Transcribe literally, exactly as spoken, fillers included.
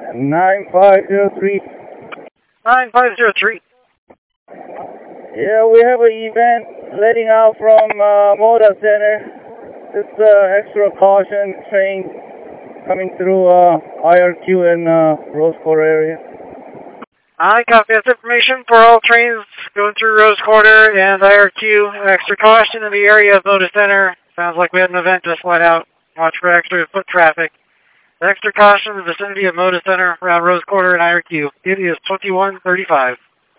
nine five zero three. nine five zero three. Yeah, we have an event letting out from uh, Moda Center. Just uh, extra caution train coming through uh, I R Q and uh, Rose Quarter area. I copy this information for all trains going through Rose Quarter and I R Q. Extra caution in the area of Moda Center. Sounds like we had an event just let out. Watch for extra foot traffic. Extra caution in the vicinity of Moda Center around Rose Quarter and I R Q. It is twenty-one thirty-five.